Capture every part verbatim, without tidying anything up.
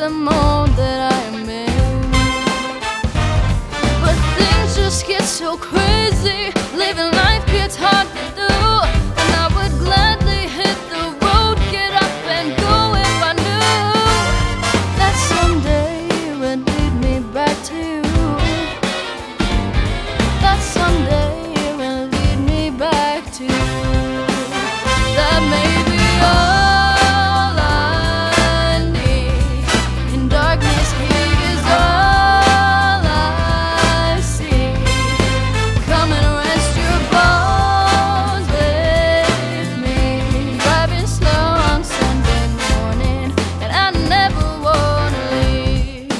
the mold that I am in. But things just get so crazy, living life gets hard to do, and I would gladly hit the road, get up and go if I knew that someday it would lead me back to you. That someday it will lead me back to you. That may be all I need. In darkness, He is all I see. Come and rest your bones with me. Driving slow on Sunday morning, and I never wanna leave.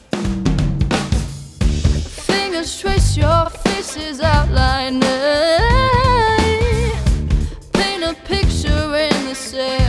Fingers trace your face's outline. Paint a picture in the sand.